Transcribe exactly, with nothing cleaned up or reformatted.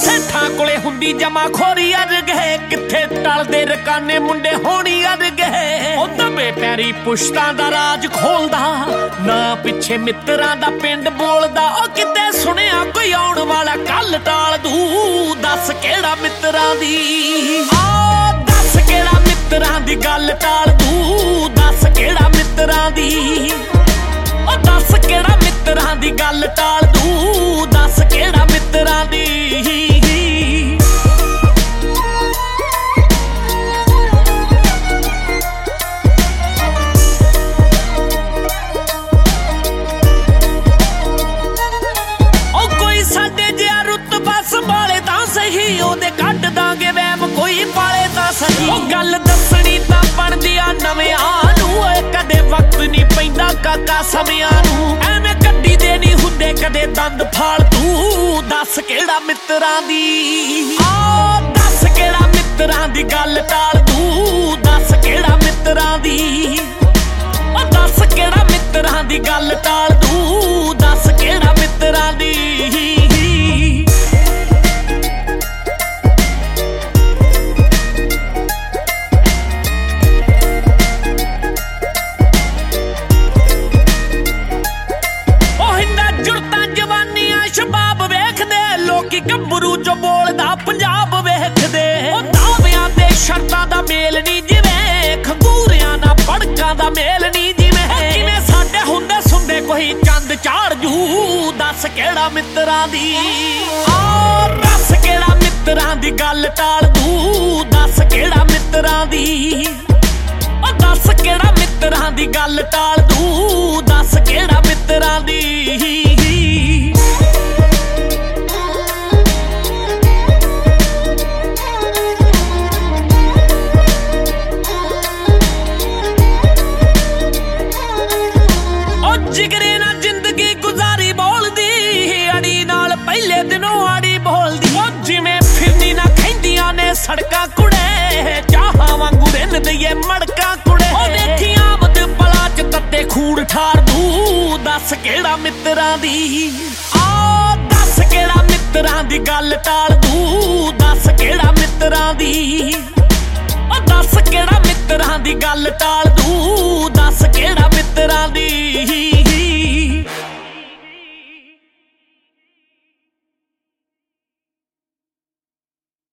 ਸੇਠਾਂ ਕੋਲੇ ਹੁੰਦੀ ਜਮਾ ਖੋਰੀ ਅਰ ਗਏ, ਕਿੱਥੇ ਟਲਦੇ ਰਕਾਨੇ ਮੁੰਡੇ ਹੋਣੀ ਅਰ ਗਏ। ਉਹ ਦਬੇ ਪੈਰੀ ਪੁਸ਼ਤਾਂ ਦਾ ਰਾਜ ਖੋਲਦਾ, ਨਾ ਪਿੱਛੇ ਮਿੱਤਰਾਂ ਦਾ ਪਿੰਡ ਬੋਲਦਾ। ਉਹ ਕਿਤੇ ਸੁਣਿਆ ਕੋਈ ਆਉਣ ਵਾਲਾ ਕੱਲ ਟਾਲ ਦੂ, ਦੱਸ ਕਿਹੜਾ ਮਿੱਤਰਾਂ ਦੀ ਆ, ਦੱਸ ਕਿਹੜਾ ਮਿੱਤਰਾਂ ਦੀ ਗੱਲ ਟਾਲ ਦੂ, ਦੱਸ ਕਿਹੜਾ ਮਿੱਤਰਾਂ ਦੀ, ਉਹ ਦੱਸ ਕਿਹੜਾ ਮਿੱਤਰਾਂ ਦੀ ਗੱਲ ਟਾਲ ਦੂ, ਦੱਸ ਕਿਹੜਾ ਮਿੱਤਰਾਂ ਦੀ। ਉਹ ਕੋਈ ਸਾਡੇ ਜਿਹਾ ਰੁਤਬਾ ਸੰਭਾਲੇ ਤਾਂ ਸਹੀ, ਉਹਦੇ ਕੱਢ ਦਾਂਗੇ ਵਹਿਮ ਕੋਈ ਪਾਲੇ ਤਾਂ ਸਹੀ। ਉਹ ਗੱਲ ਦੱਸਣੀ ਤਾਂ ਬਣਦੀ ਆ ਨਵਿਆਂ ਨੂੰ, ਓਏ ਕਦੇ ਵਕਤ ਨਹੀਂ ਪੈਂਦਾ ਕਾਕਾ ਸਮਿਆਂ ਨੂੰ। ਐਵੇਂ ਕੱਢੀ ਦੇ ਨਹੀਂ ਹੁੰਦੇ ਕਦੇ ਦੰਦ ਫਾਲਤੂ, ਦੱਸ ਕਿਹੜਾ ਮਿੱਤਰਾਂ ਦੀ ਆ, ਦੱਸ ਕਿਹੜਾ ਮਿੱਤਰਾਂ ਦੀ ਗੱਲ ਟਾਲ ਦੂ, ਦੱਸ ਕਿਹੜਾ ਮਿੱਤਰਾਂ ਦੀ, ਉਹ ਦੱਸ ਕਿਹੜਾ ਮਿੱਤਰਾਂ ਦੀ ਗੱਲ ਟਾਲ ਦੂ, ਦੱਸ ਕਿਹੜਾ ਮਿੱਤਰਾਂ ਦੀ। ਲੋਕੀ ਗੱਭਰੂ ਜੋ ਬੋਲਦਾ ਪੰਜਾਬ ਵੇਖਦੇ, ਉਹ ਦਾਅਵਿਆਂ ਤੇ ਸ਼ਰਤਾਂ ਦਾ ਮੇਲ ਨਹੀਂ ਜਿਵੇਂ, ਖੰਗੂਰਿਆਂ ਨਾਲ ਪੜਕਾਂ ਦਾ ਮੇਲ ਨਹੀਂ ਜਿਵੇਂ। ਕਿਵੇਂ ਸਾਡੇ ਹੁੰਦੇ ਸੁਣਦੇ ਕੋਈ ਚੰਦ ਚਾੜ ਜੂ, ਦੱਸ ਕਿਹੜਾ ਮਿੱਤਰਾਂ ਦੀ ਆ, ਦੱਸ ਕਿਹੜਾ ਮਿੱਤਰਾਂ ਦੀ ਗੱਲ ਟਾਲ ਦੂ, ਦੱਸ ਕਿਹੜਾ ਮਿੱਤਰਾਂ ਦੀ, ਉਹ ਦੱਸ ਕਿਹੜਾ ਮਿੱਤਰਾਂ ਦੀ ਗੱਲ ਟਾਲ ਦੂ, ਦੱਸ ਕਿਹੜਾ ਮਿੱਤਰਾਂ ਦੀ। ਜਿਗਰੇ ਨਾਲ ਜ਼ਿੰਦਗੀ ਗੁਜ਼ਾਰੀ ਬੋਲਦੀ, ਅੜੀ ਨਾਲ ਪਹਿਲੇ ਦਿਨੋਂ ਆੜੀ ਬੋਲਦੀ। ਉਹ ਜਿਵੇਂ ਫਿਰਨੀ ਨਾ ਖੈਂਦੀਆਂ ਨੇ ਸੜਕਾਂ ਕੁੜੇ, ਚਾਹਾਂ ਵਾਂਗੂ ਰਿੰਨ ਦਈਏ ਮੜਕਾਂ ਕੁੜੇ। ਉਹ ਦੇਖੀ ਆਮਦ ਪਲਾ ਚ ਤੱਤੇ ਖੂੜ ਠਾਰ ਦੂ, ਦੱਸ ਕਿਹੜਾ ਮਿੱਤਰਾਂ ਦੀ ਆ, ਦੱਸ ਕਿਹੜਾ ਮਿੱਤਰਾਂ ਦੀ ਗੱਲ ਟਾਲ ਦੂ, ਦੱਸ ਕਿਹੜਾ ਮਿੱਤਰਾਂ ਦੀ, ਉਹ ਦੱਸ ਕਿਹੜਾ ਮਿੱਤਰਾਂ ਦੀ ਗੱਲ ਟਾਲ